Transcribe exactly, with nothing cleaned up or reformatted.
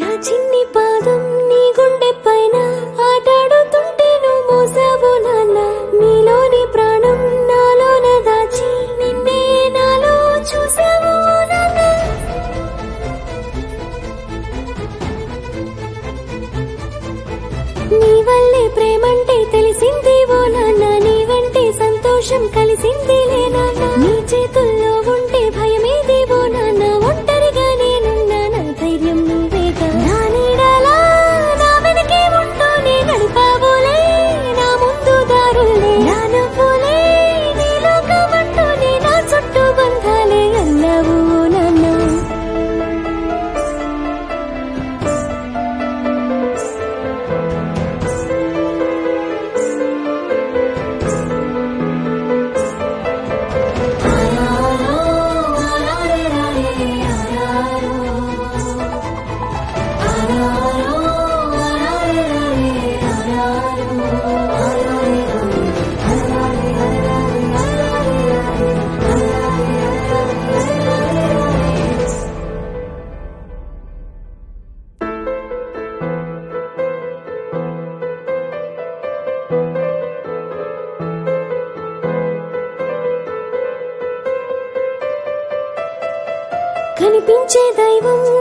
నా చిన్ని పాదం నీ గుండె పైన ఆటాడుతుంటే నువ్వు మోసావు నాన్న నీలోని ప్రాణం నాలోన దాచి నిన్నే నాలో చూసావు నాన్న నీ వల్లే ప్రేమంటే తెలిసింది ఓ నాన్న నీ వెంటే సంతోషం కలిసిందిలే నాన్న నీ చేతుల్లో ఉంటే భయమేది ఓ నాన్న ఒంటరిగా నేనున్నా నా ధైర్యం నువ్వేగా నా నీడలా నా వెనకే ఉంటూ నే నడిపావులే నా ముందు దారులే నా నవ్వులే నీ లోకమంటూనే నా చుట్టూ బంధాలే అన్నావు ఓ నాన్న కనిపించే దైవం